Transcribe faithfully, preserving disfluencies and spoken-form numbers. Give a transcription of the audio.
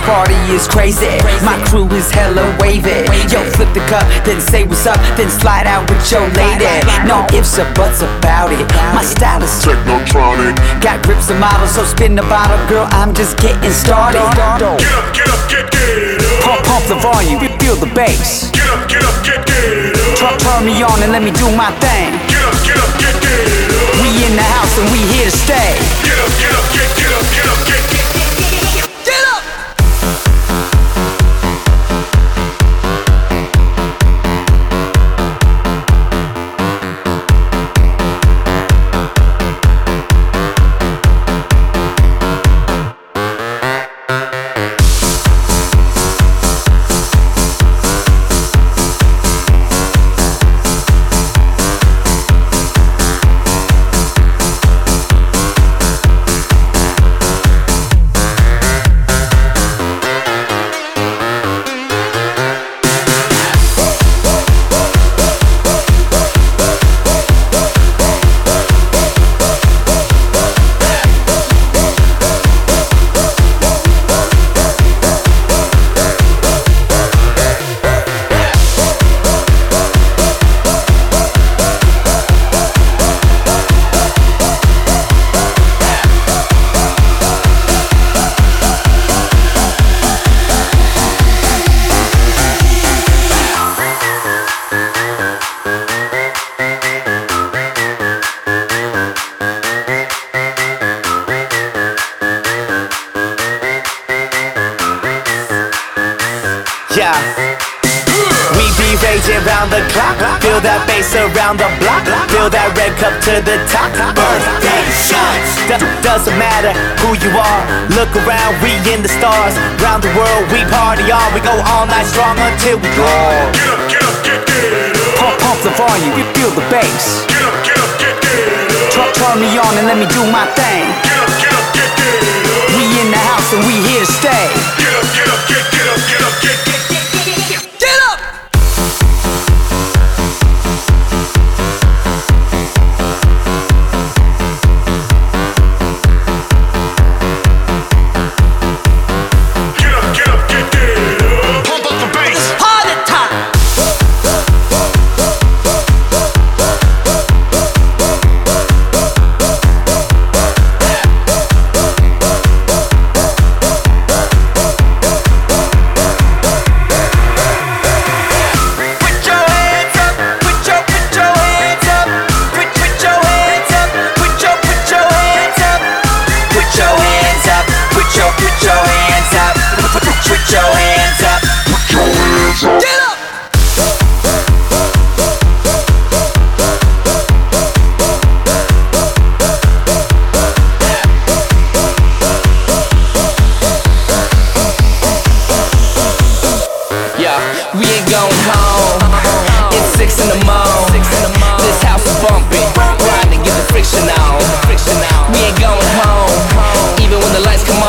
party is crazy. My crew is hella wavy. Yo, flip the cup, then say what's up, then slide out with your lady. No ifs or buts about it. My style is technotronic. Got grips and models, so spin the bottle, girl. I'm just getting started. Get up, get up, get get up. Pump, pump the volume, feel the bass. Get up, get up, get get up. Turn, turn me on and let me do my thing. Get up, get up, get get up. We in the house and we here to stay. Get up, get up, get get up, get up, get get get get get up. Yeah, we be raging round the clock. Feel that bass around the block. Feel that red cup to the top. Birthday shots. Do- doesn't matter who you are. Look around, we in the stars. Round the world, we party on. We go all night strong until we go. Get up, get up, get get up. Pump, pump the volume, feel the bass. Get up, get up, get get up. Turn, turn me on and let me do my thing. Get up, get up, get get up. We in the house and we here to stay. Get up, get up, get get up, get up, get get. We ain't going home. It's six in the morning. This house is bumping. Grinding, get the friction on. We ain't going home. Even when the lights come